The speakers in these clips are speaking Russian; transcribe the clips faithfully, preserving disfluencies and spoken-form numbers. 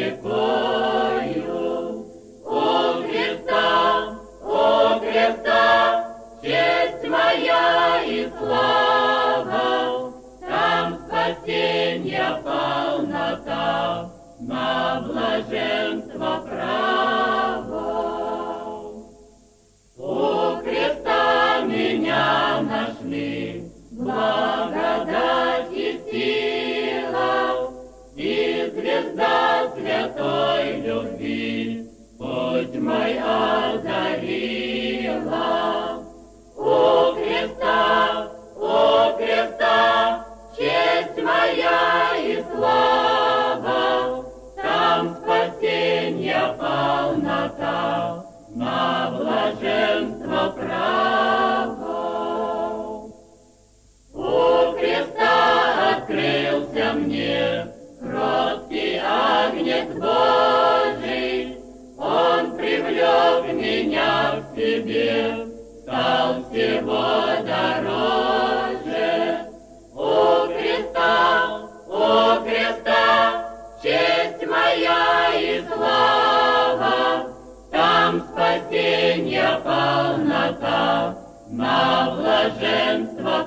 рекою. О Христа, о Христа, честь моя и слава, там спасенья полнота, на блаженство право. У креста меня нашли, благодать и сила, и звезда святой любви путь мой озарила. У креста, у креста, честь моя и слава, там спасенья полнота, на блаженство право. У креста открылся мне кроткий агнец Божий, он привлек меня к себе, стал всего дороже. У креста, у креста, честь моя и слава, там спасенья полнота, на блаженство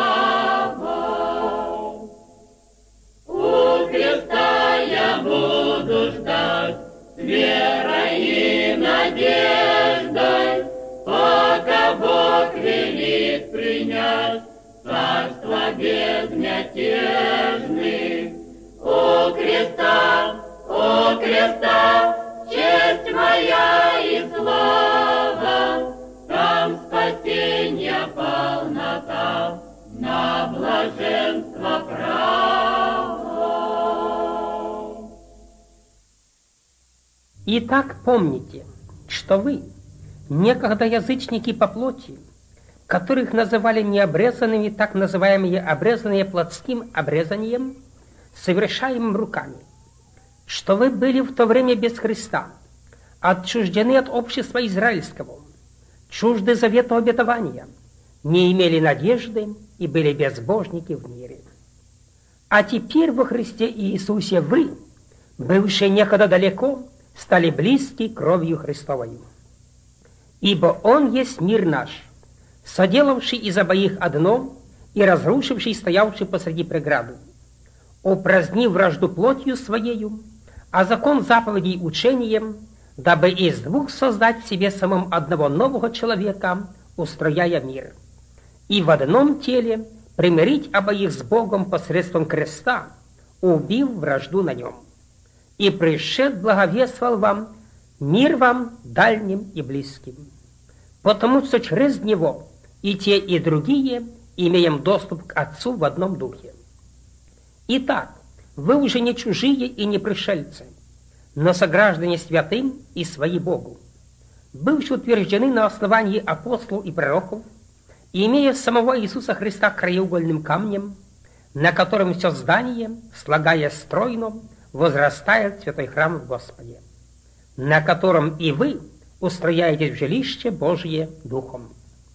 право. У креста я буду ждать с верой и надеждой, пока Бог велит принять царство безмятежных. У креста, у креста, честь моя и слава, там спасенья полнота, на блаженство право. Итак, помните, что вы, некогда язычники по плоти, которых называли необрезанными, так называемые обрезанные плотским обрезанием, совершаемым руками, что вы были в то время без Христа, отчуждены от общества израильского, чужды завета обетования, не имели надежды и были безбожники в мире. А теперь во Христе Иисусе вы, бывшие некогда далеко, стали близки кровью Христовою. Ибо Он есть мир наш, соделавший из обоих одно и разрушивший стоявший посреди преграду, упразднив вражду плотью Своею, а закон заповедей учением, дабы из двух создать в себе самом одного нового человека, устрояя мир, и в одном теле примирить обоих с Богом посредством креста, убив вражду на нем. И пришед благовествовал вам мир вам дальним и близким, потому что через Него и те, и другие имеем доступ к Отцу в одном духе. Итак, вы уже не чужие и не пришельцы, но сограждане святым и свои Богу, бывшие утверждены на основании апостолов и пророков, и имея самого Иисуса Христа краеугольным камнем, на котором все здание, слагаясь стройно, возрастает в святой храм в Господе, на котором и вы устрояетесь в жилище Божье Духом.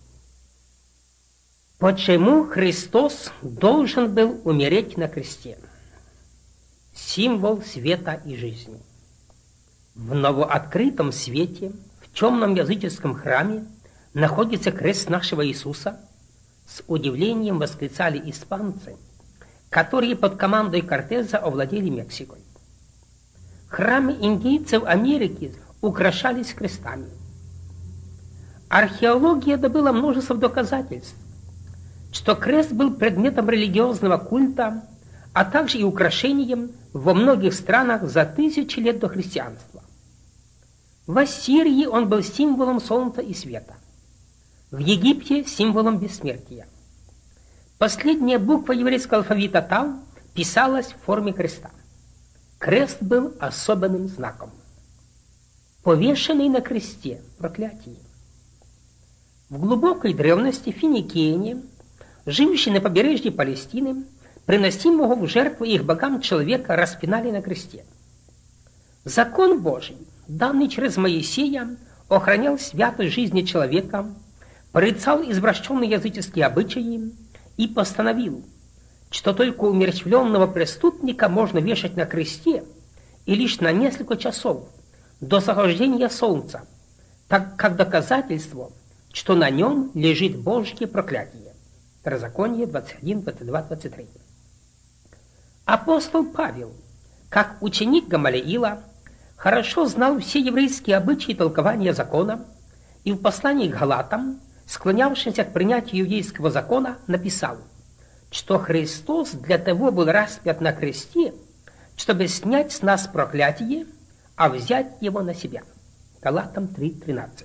Почему Христос должен был умереть на кресте? Символ света и жизни. В новооткрытом свете, в темном языческом храме, находится крест нашего Иисуса, с удивлением восклицали испанцы, которые под командой Кортеза овладели Мексикой. Храмы индейцев Америки украшались крестами. Археология добыла множество доказательств, что крест был предметом религиозного культа, а также и украшением во многих странах за тысячи лет до христианства. В Ассирии он был символом солнца и света, в Египте – символом бессмертия. Последняя буква еврейского алфавита Тау писалась в форме креста. Крест был особенным знаком. Повешенный на кресте – проклятие. В глубокой древности финикияне, живущие на побережье Палестины, приносимого в жертву их богам человека распинали на кресте. Закон Божий, данный через Моисея, охранял святость жизни человека, порицал извращенные языческие обычаи и постановил, что только умерщвленного преступника можно вешать на кресте и лишь на несколько часов до захождения солнца, так как доказательство, что на нем лежит Божье проклятие. Второзаконие двадцать один, двадцать два, двадцать три. Апостол Павел, как ученик Гамалиила, хорошо знал все еврейские обычаи и толкования закона, и в послании к Галатам, склонявшимся к принятию иудейского закона, написал, что Христос для того был распят на кресте, чтобы снять с нас проклятие, а взять его на себя. Галатам три тринадцать.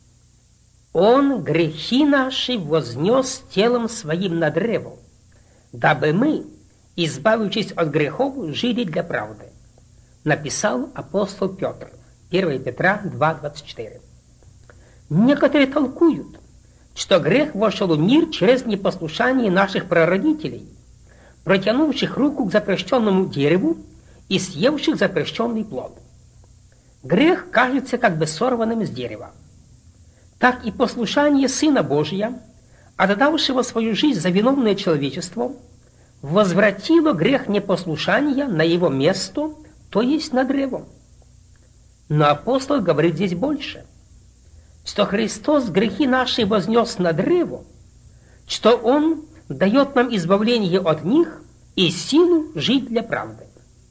Он грехи наши вознес телом своим на древо, дабы мы, избавившись от грехов, жили для правды. Написал апостол Петр. первое Петра два двадцать четыре. Некоторые толкуют, что грех вошел в мир через непослушание наших прародителей, протянувших руку к запрещенному дереву и съевших запрещенный плод. Грех кажется как бы сорванным с дерева. Так и послушание Сына Божия, отдавшего свою жизнь за виновное человечество, возвратило грех непослушания на его место, то есть на древо. Но апостол говорит здесь больше, что Христос грехи наши вознес на древо, что Он дает нам избавление от них и силу жить для правды.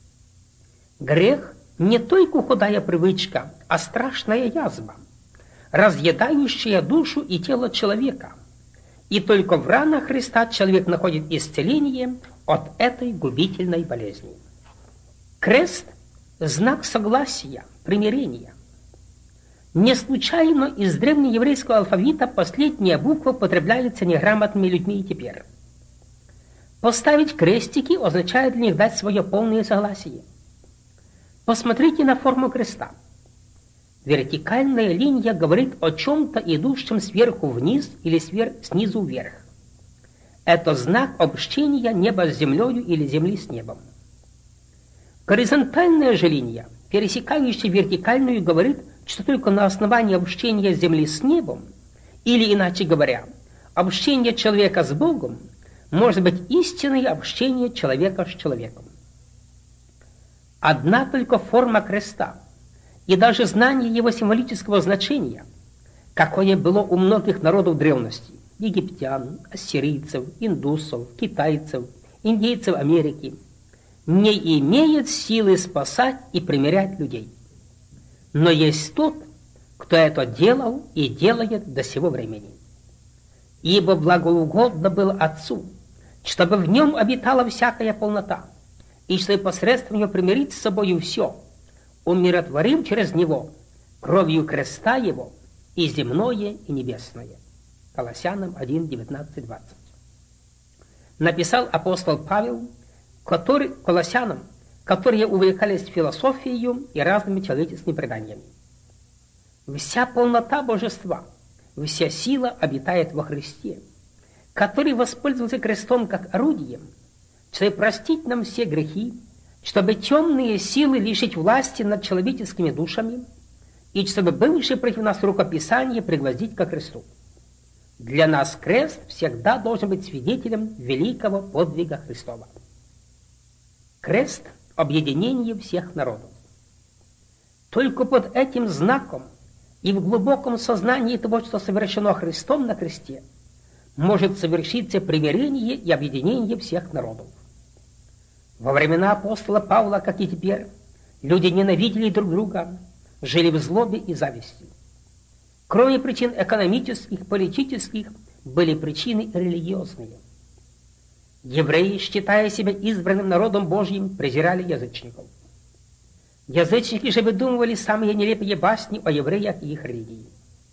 Грех не только худая привычка, а страшная язва, разъедающая душу и тело человека. И только в ранах Христа человек находит исцеление от этой губительной болезни. Крест – знак согласия, примирения. Не случайно из древнееврейского алфавита последняя буква употребляется неграмотными людьми и теперь. Поставить крестики означает для них дать свое полное согласие. Посмотрите на форму креста. Вертикальная линия говорит о чем-то, идущем сверху вниз или сверх, снизу вверх. Это знак общения неба с землей или земли с небом. Горизонтальная же линия, пересекающая вертикальную, говорит, что только на основании общения земли с небом, или, иначе говоря, общение человека с Богом, может быть истинное общение человека с человеком. Одна только форма креста и даже знание его символического значения, какое было у многих народов древности, египтян, ассирийцев, индусов, китайцев, индейцев Америки, не имеет силы спасать и примирять людей. Но есть тот, кто это делал и делает до сего времени. Ибо благоугодно было Отцу, чтобы в нем обитала всякая полнота, и чтобы посредством него примирить с собою все, умиротворив через него кровью креста его и земное, и небесное. Колоссянам один, девятнадцать, двадцать. Написал апостол Павел, который, колоссянам, которые увлекались философией и разными человеческими преданиями. Вся полнота божества, вся сила обитает во Христе, который воспользовался крестом как орудием, чтобы простить нам все грехи, чтобы темные силы лишить власти над человеческими душами и чтобы бывшие против нас рукописание пригвоздить ко кресту. Для нас крест всегда должен быть свидетелем великого подвига Христова. Крест – объединение всех народов. Только под этим знаком и в глубоком сознании того, что совершено Христом на кресте, может совершиться примирение и объединение всех народов. Во времена апостола Павла, как и теперь, люди ненавидели друг друга, жили в злобе и зависти. Кроме причин экономических, политических, были причины религиозные. Евреи, считая себя избранным народом Божьим, презирали язычников. Язычники же выдумывали самые нелепые басни о евреях и их религии.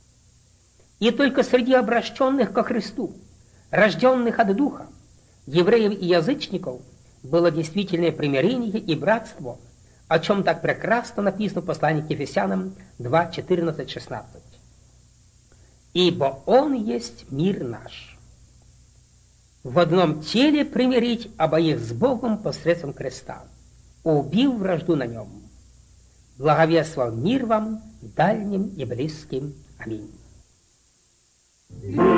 И только среди обращенных ко Христу, рожденных от Духа, евреев и язычников, было действительное примирение и братство, о чем так прекрасно написано в послании к Ефесянам два, четырнадцать, шестнадцать. «Ибо Он есть мир наш. В одном теле примирить обоих с Богом посредством креста, убив вражду на нем. Благовествовал мир вам, дальним и близким. Аминь».